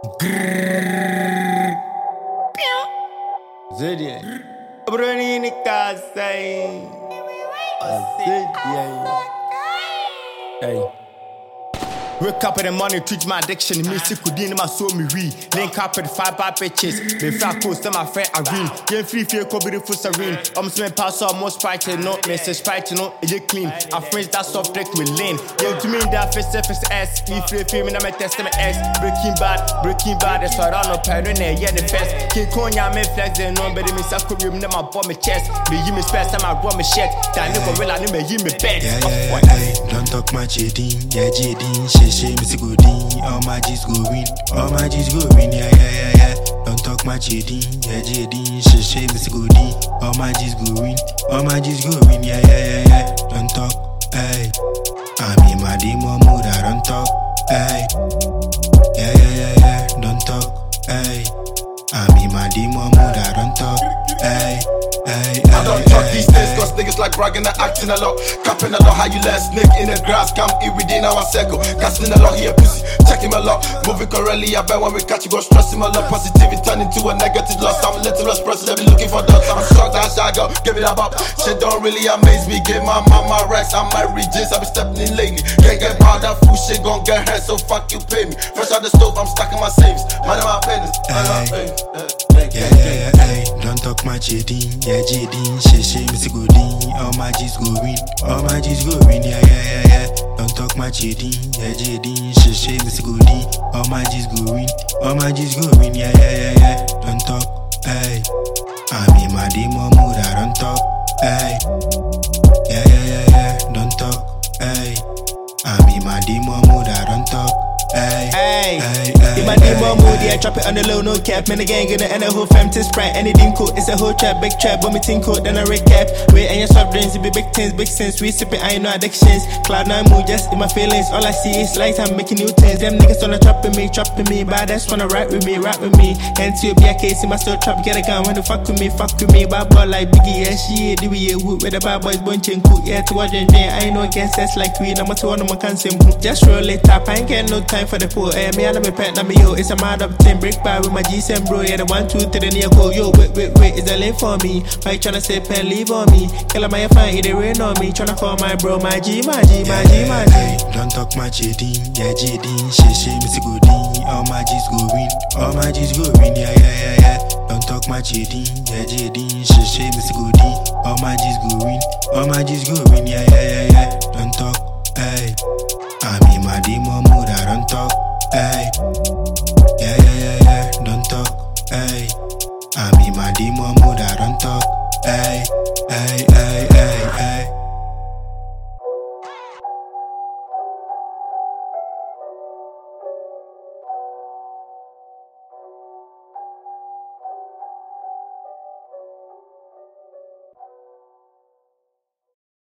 Zedie. Bruni ni kasai. Zedie. Hey. Wake up in the morning, treat my addiction. Music could in my soul, me read. Link up with 5 bad bitches. Me fat coast, my friend Irene. Game free, feel could be the full serene. I'm swimming past all most sprite, no, Mrs. Sprite, no, it clean. I'm friends that soft drink with lean. Yeah, to me, that face S. If you feel me, I'm a testament X. Breaking bad, that's what I don't know, paranoia, yeah, the best. King Konya, me flex, and nobody miss a career, never bomb my chest. Me, you me space, I'm a run my shit. That nigga will I me, you me bed. Don't talk much, yeah, JD. She me see good in, all my G's go win, yeah. Don't talk much, yeah, JD. She me see good in, all my G's go win, yeah. Don't talk, hey. I'm in my demo mood, I don't talk, hey. Yeah. Don't talk, hey. I'm in my demo mood, I don't talk, hey. I don't talk these days cause niggas like bragging and acting a lot. Capping a lot, how you let snake in the grass. Come in within our circle. Casting a lot, here pussy, check him a lot. Moving correctly, I bet when we catch you go stress him a lot. Positivity turn into a negative loss. I'm a little expressive, they be looking for dots. I'm shocked that I go, give it up. Shit don't really amaze me. Give my mama rest, I'm married James, I be stepping in lately. Can't get by that food shit, gon' get hurt, so fuck you pay me. Fresh out the stove, I'm stacking my savings. Mind my business, Yeah. Don't talk much, yeah, JD. She me see good in, all my G's go win, yeah. Don't talk much, yeah, JD. She me see good in, all my G's go win, yeah. Don't talk, hey. I'm in my demo mood, I don't talk, hey. Yeah. Don't talk, hey. I'm in my demo mood, I don't talk, hey. In my demo mood, yeah, drop it on the low, no cap. Man, the gang gonna end a whole fam to sprite. Anything cool, it's a whole trap, big trap. When me think cool, then I recap. Wait, and your soft drinks, it be big things, big sense. We sipping, I ain't no addictions. Cloud 9 mood, just in my feelings. All I see is lights, I'm making new things. Them niggas wanna chopping me. But that's wanna rap with me. Hands to be a case in my still trap, get a gun. When you fuck with me. Bad boy like Biggie, yeah, she do we wood with the bad boys, bunching cool, yeah, to watch and I ain't no against that's like we. I'm a two on my cancer. Just roll it up, I ain't get no time for the pool. Me and me pet, me yo, it's a mad up 10 break by with my G7 bro, yeah, the 1, 2, 3, near call, yo, wait, is that late for me? Why you tryna say pen, leave on me? Kill my fine, it rain on me, tryna call my bro, my G. Don't talk much, yeah, JD. She me see good in, all my G's go win, yeah. Don't talk much, yeah, JD. She me see good in, all my G's go win, yeah. Don't talk, hey. I'm in my demo mood, I don't talk, hey. Yeah. Don't talk, hey. I'm in my demo mood, I don't talk, hey.